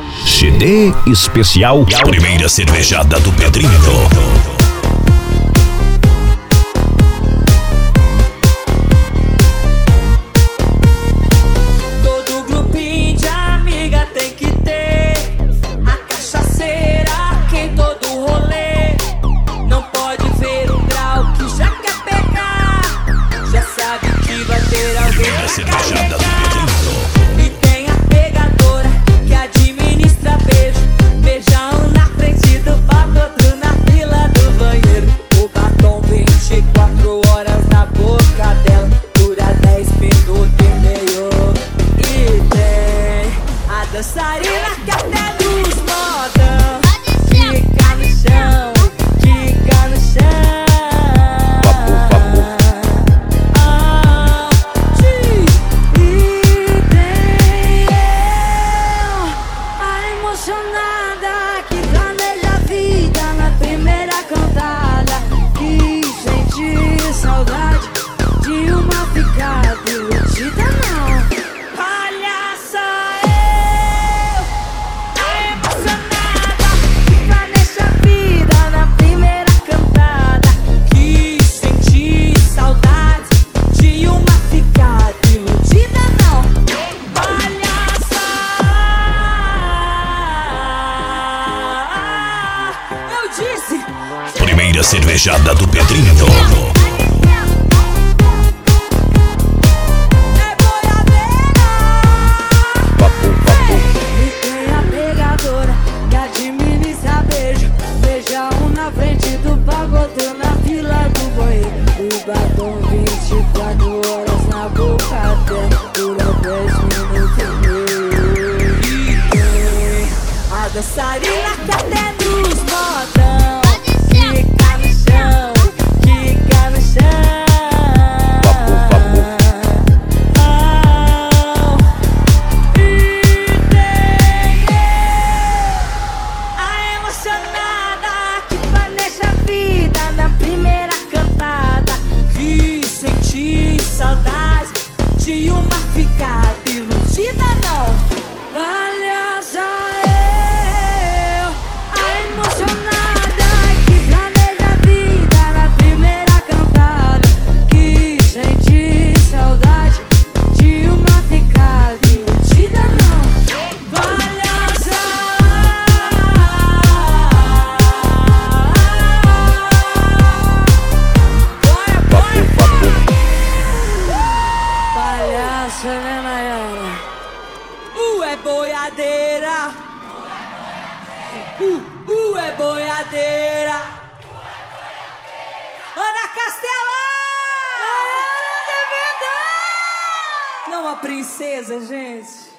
CD especial Primeira Cervejada do Pedrinho. Cervejada do Pedrinho. E tem a pegadora que administra beijo. Beijão na frente do batom, outro na fila do banheiro. O batom 24 horas na boca dela, dura 10 minutos e meio. E tem a dançarina que até nos modão fica no chão, fica no chão. Emocionada, que planeja a vida na primeira cantada, que sente saudade de uma ficada iludida, não. Palhaça eu, a emocionada, Que planeja a vida na primeira cantada, que senti saudade de uma ficada iludida, não. Palhaça, eu disse. Primeira Cervejada do Pedrinho. É boiadeira. e tem a pegadora que administra beijo. Beijão na frente do pagodeiro, na fila do banheiro. O batom 24 horas na boca dela, dura 10 minutos e meio. E tem a dançarina que até nos modão fica no chão, fica no chão. E tem a emocionada Que planeja a vida na primeira cantada, que senti saudade de uma ficada iludida, não. palhaça eu, a emocionada que planeja a vida na primeira cantada, que sente saudade de uma ficada iludida, não. Palhaça, Palhaça, né, Maiana? é boiadeira. É boiadeira. Ana Castela! Não, a princesa, gente.